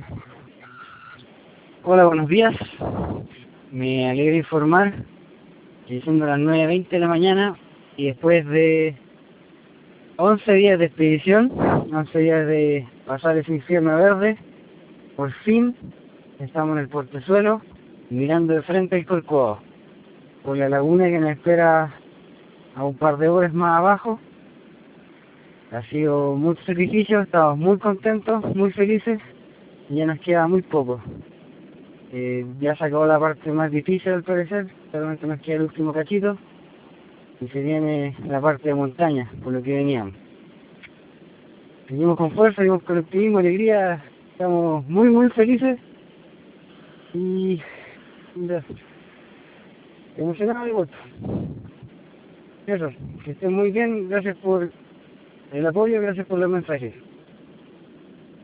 Hola, buenos días. Me alegra informar que siendo las 9:20 de la mañana y después de 11 días de expedición, 11 días de pasar ese infierno verde, por fin estamos en el portezuelo mirando de frente el Corcovado, por la laguna que nos espera a un par de horas más abajo. Ha sido mucho sacrificio, estamos muy contentos, muy felices y ya nos queda muy poco. Ya se acabó la parte más difícil al parecer, solamente nos queda el último cachito y se viene la parte de montaña, por lo que veníamos. Seguimos con fuerza, seguimos con optimismo, alegría, estamos muy felices y emocionados de vuelta. Eso, que estén muy bien, gracias por el apoyo, gracias por los mensajes.